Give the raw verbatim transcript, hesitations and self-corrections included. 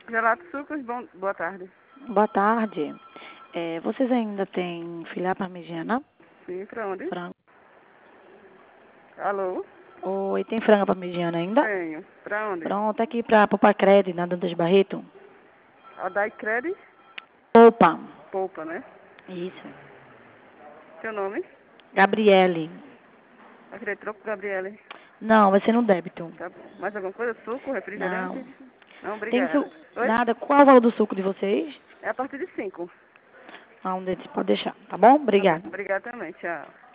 Gelato Sucos, bom, boa tarde. Boa tarde. É, vocês ainda têm filé parmegiana? Sim, pra onde? Frango. Alô? Oi, tem frango parmegiana ainda? Tenho. Pra onde? Pronto, aqui pra Popacred, na Dantas Barreto. A Dai Credit? Opa. Poupa, né? Isso. Seu nome? Gabriele. Aquele troco, Gabriele. Não, vai ser no débito. Tá. Mais alguma coisa? Suco, refrigerante? Não. Não, Tem obrigada. su... Oi? Nada. Qual é o valor do suco de vocês? É a partir de cinco. Ah, um desses pode deixar, tá bom? Tá bom. Obrigada. Obrigada também. Tchau.